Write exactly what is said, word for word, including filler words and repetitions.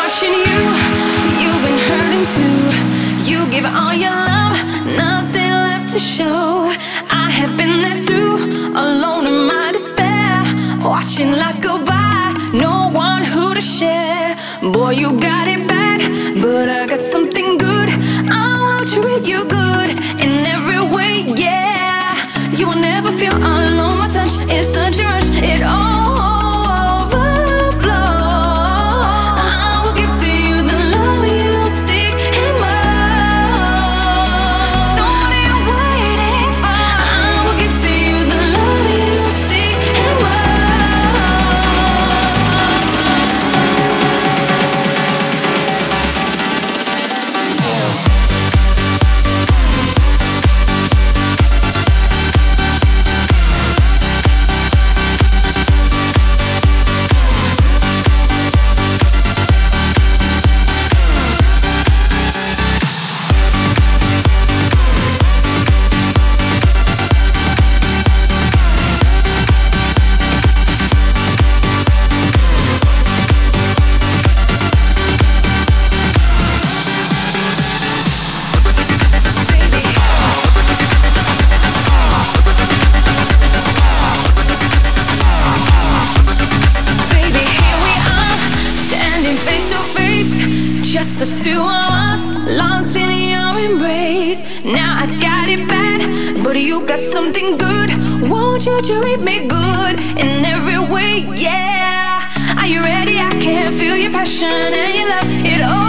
watching you, you've been hurting too. You give all your love, nothing left to show. I have been there too, alone in my despair, watching life go by, no one who to share. Boy, you got it bad, but I got something good. I will treat you good in every way, yeah. You will never feel alone, my touch is such a rush, it all just the two of us, locked in your embrace. Now I got it bad, but you got something good. Won't you treat me good in every way, yeah. Are you ready? I can feel your passion and your love, it all